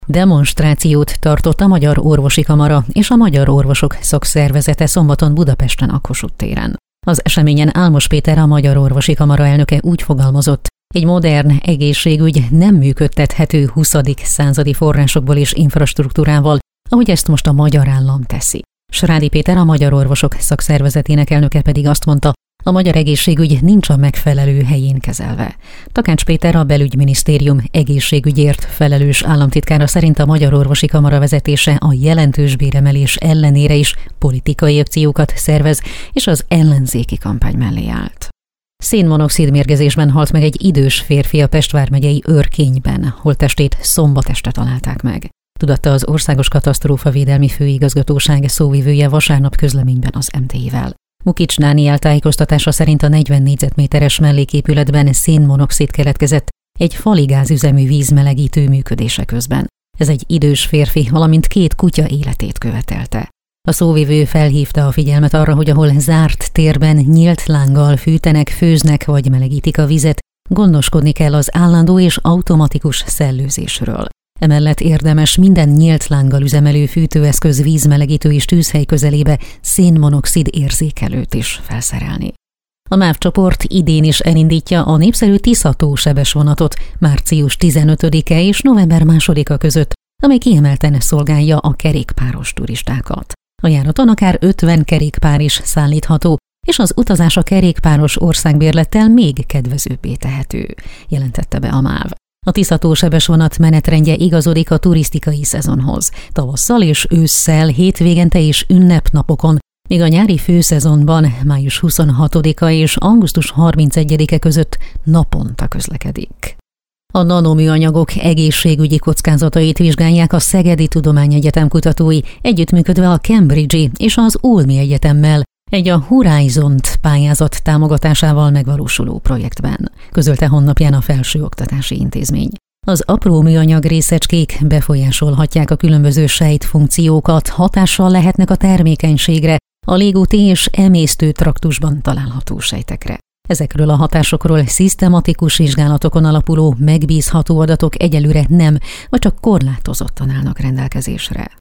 Demonstrációt tartott a Magyar Orvosi Kamara és a Magyar Orvosok Szakszervezete szombaton Budapesten a Kossuth téren. Az eseményen Álmos Péter, a Magyar Orvosi Kamara elnöke úgy fogalmazott, egy modern egészségügy nem működtethető 20. századi forrásokból és infrastruktúrával, ahogy ezt most a magyar állam teszi. Srádi Péter, a Magyar Orvosok Szakszervezetének elnöke pedig azt mondta, a magyar egészségügy nincs a megfelelő helyén kezelve. Takács Péter, a Belügyminisztérium egészségügyért felelős államtitkára szerint a Magyar Orvosi Kamara vezetése a jelentős béremelés ellenére is politikai akciókat szervez, és az ellenzéki kampány mellé állt. Szénmonoxid mérgezésben halt meg egy idős férfi a Pest vármegyei Örkényben, holttestét szombat este találták meg. Tudatta az Országos Katasztrófavédelmi Főigazgatóság szóvivője vasárnap közleményben az MTI-vel. Mukics Dániel tájékoztatása szerint a 40 négyzetméteres melléképületben szénmonoxid keletkezett egy faligázüzemű vízmelegítő működése közben. Ez egy idős férfi, valamint 2 kutya életét követelte. A szóvivő felhívta a figyelmet arra, hogy ahol zárt térben nyílt lánggal fűtenek, főznek vagy melegítik a vizet, gondoskodni kell az állandó és automatikus szellőzésről. Emellett érdemes minden nyílt lánggal üzemelő fűtőeszköz, vízmelegítő és tűzhely közelébe szénmonoxid érzékelőt is felszerelni. A MÁV csoport idén is elindítja a népszerű Tisza-tó sebesvonatot március 15-e és november 2-a között, amely kiemelten szolgálja a kerékpáros turistákat. A járaton akár 50 kerékpár is szállítható, és az utazás a kerékpáros országbérlettel még kedvezőbbé tehető, jelentette be a MÁV. A Tisza-tó sebesvonat menetrendje igazodik a turisztikai szezonhoz. Tavasszal és ősszel, hétvégente és ünnepnapokon, míg a nyári főszezonban május 26-a és augusztus 31-e között naponta közlekedik. A nanoműanyagok egészségügyi kockázatait vizsgálják a Szegedi Tudományegyetem kutatói, együttműködve a Cambridge-i és az Ulmi Egyetemmel, egy a Horizont pályázat támogatásával megvalósuló projektben, közölte honlapján a Felsőoktatási Intézmény. Az apró műanyag részecskék befolyásolhatják a különböző sejtfunkciókat, hatással lehetnek a termékenységre, a légúti és emésztő traktusban található sejtekre. Ezekről a hatásokról szisztematikus vizsgálatokon alapuló, megbízható adatok egyelőre nem, vagy csak korlátozottan állnak rendelkezésre.